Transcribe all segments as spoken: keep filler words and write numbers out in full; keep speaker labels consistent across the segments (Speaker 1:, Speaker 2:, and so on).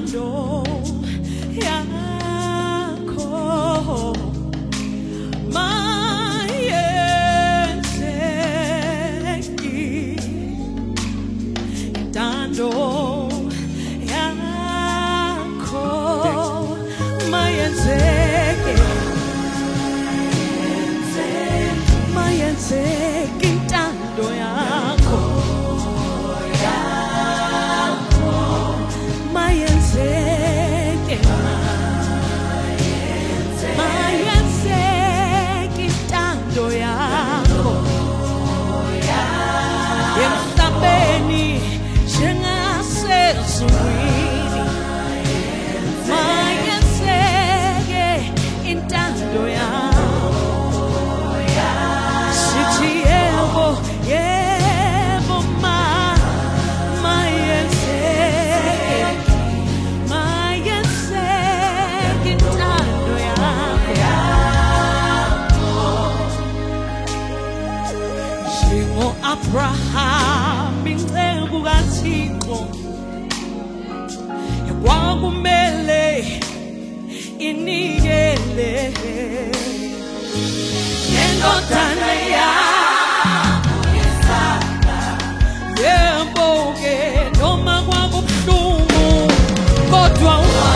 Speaker 1: intando yakho mayenzeki intando yakho mayenzeki mayenzeki intando yakho Abraham inceku kaThixo yakwakumele inikele indodana yakho yesaka yemboke noma kwakubuhlungu kodwa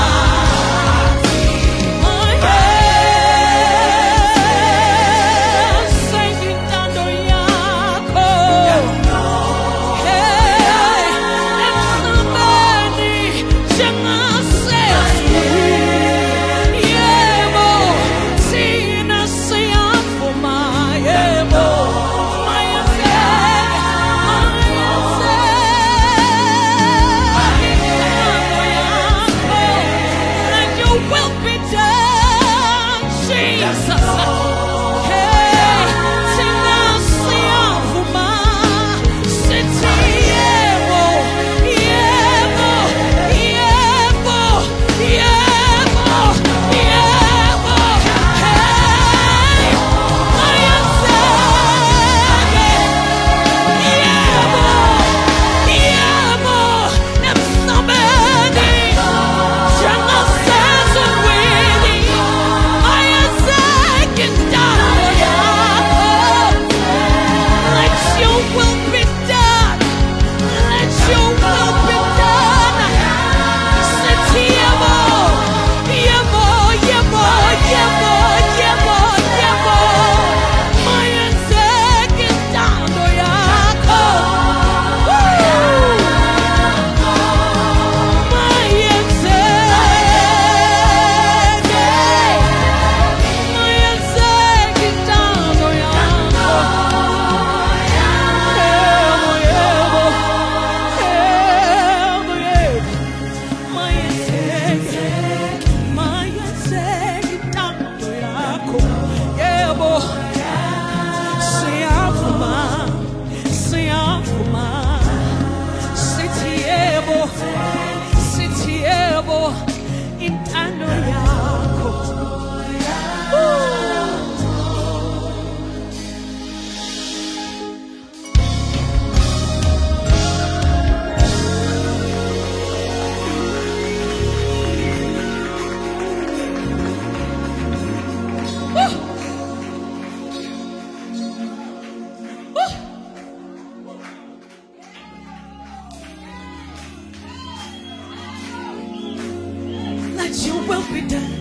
Speaker 1: your will be done.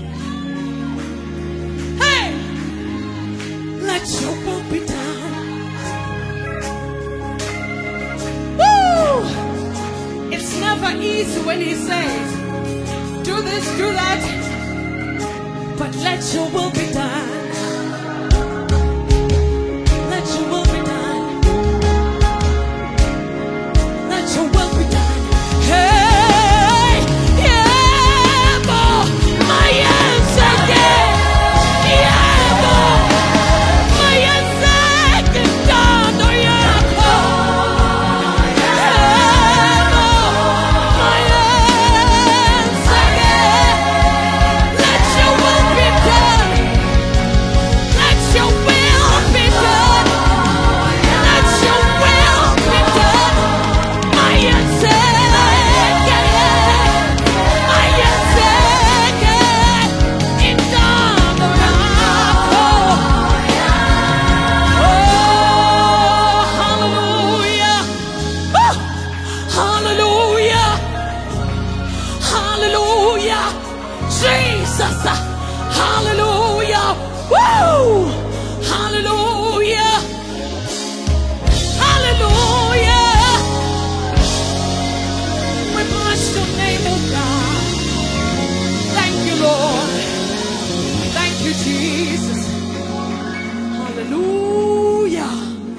Speaker 1: Hey, let your will be done. Woo! It's never easy when he says, do this, do that, but let your will be done. Let your will be done. Let your will be done. Hey! Jesus. Hallelujah. Woo! Hallelujah. Hallelujah. We bless your name, oh God. Thank you, Lord. Thank you, Jesus. Hallelujah.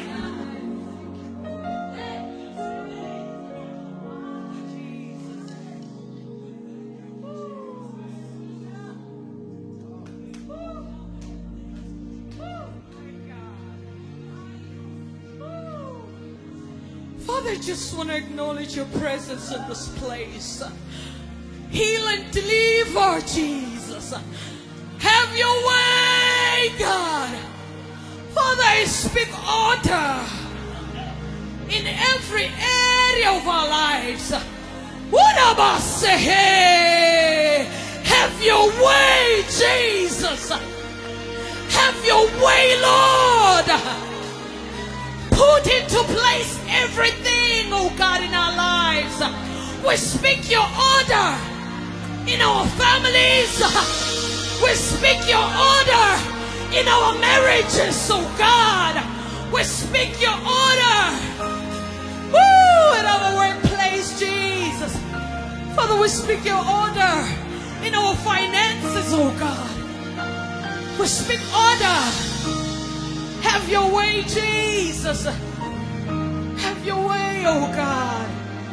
Speaker 1: Father, I just want to acknowledge your presence in this place. Heal and deliver, Jesus. Have your way, God. Father, I speak order in every area of our lives. What about say, have your way, Jesus. Have your way, Lord. Put into place everything, oh God, in our lives. We speak your order in our families. We speak your order in our marriages, oh God. We speak your order. Woo! In our workplace, Jesus. Father, we speak your order in our finances, oh God. We speak order. Have your way, Jesus. Have your way, oh God.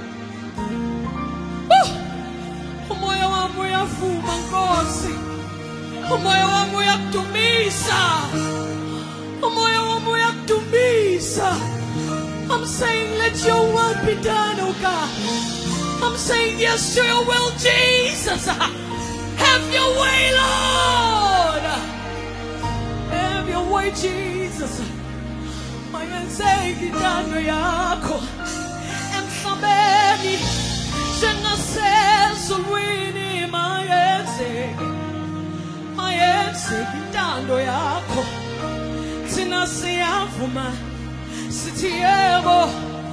Speaker 1: Umoya wangu yafuma ngozi. Umoya wangu yakutumiza. Umoya wangu yakutumiza. I'm saying let your will be done, oh God. I'm saying yes to your will, Jesus. Have your way, Lord. Have your way, Jesus. Mayenze gidano yako. Emsabeni. Jenase sulwini mayenze. Mayenze gidano yako. Tinasi avuma. Sitiemo.